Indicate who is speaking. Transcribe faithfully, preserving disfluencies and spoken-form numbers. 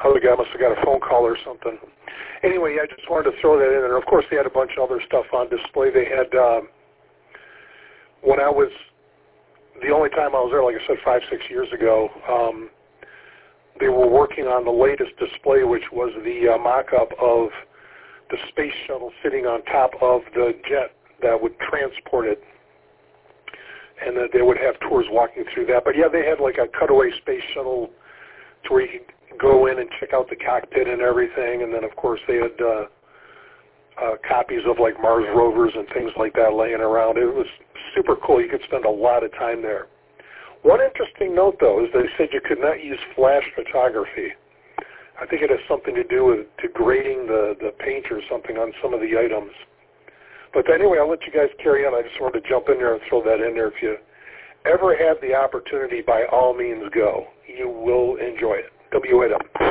Speaker 1: other guy must have got a phone call or something. Anyway, I just wanted to throw that in there. Of course, they had a bunch of other stuff on display. They had, um, when I was, the only time I was there, like I said, five, six years ago, um, they were working on the latest display, which was the uh, mock-up of the space shuttle sitting on top of the jet that would transport it, and that they would have tours walking through that. But yeah, they had like a cutaway space shuttle to where you could go in and check out the cockpit and everything, and then of course they had uh, uh, copies of like Mars rovers and things like that laying around. It was super cool. You could spend a lot of time there. One interesting note, though, is they said you could not use flash photography. I think it has something to do with degrading the, the paint or something on some of the items. But anyway, I'll let you guys carry on. I just wanted to jump in there and throw that in there. If you ever have the opportunity, by all means go. You will enjoy it. W A M.